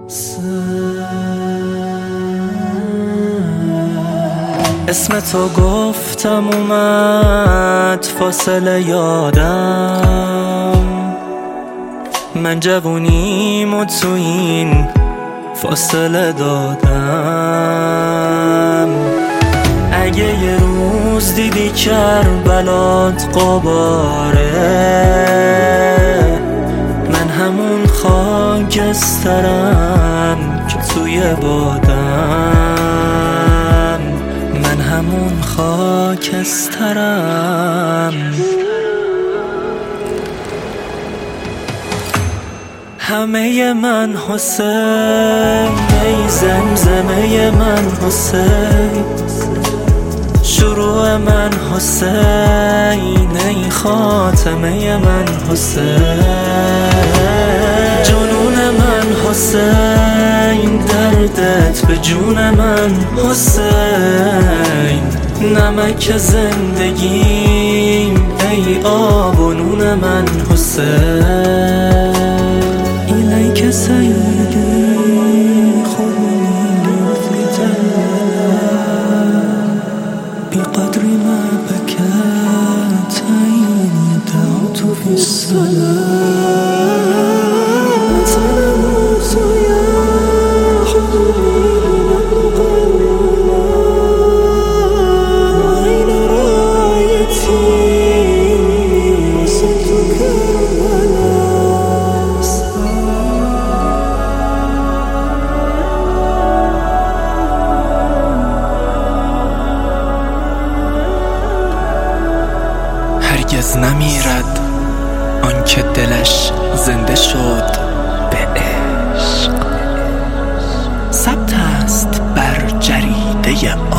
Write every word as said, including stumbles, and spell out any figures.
اسم تو گفتم اومد فاصله یادم، من جوونیمو تو این فاصله دادم. اگه یه روز دیدی کربلات غباره، من همون خاکسترم که توی بادم، من همون خاکسترم. همه من حسین، ای زمزمه من حسین، شروع من حسین، ای خاتمه من حسین، جنون من حسین، دردت به جون من حسین، نمک زندگیم، ای آب و نون من حسین. إليك سيدي خذني لأفداك بقدر ما بكت عيني دعوت في الصلاة تموت يا حبيبي وأين رايتي وصلت كربلاء. هرگز نمیرد آن که دلش زنده شد به عشق، ثبت است بر جریده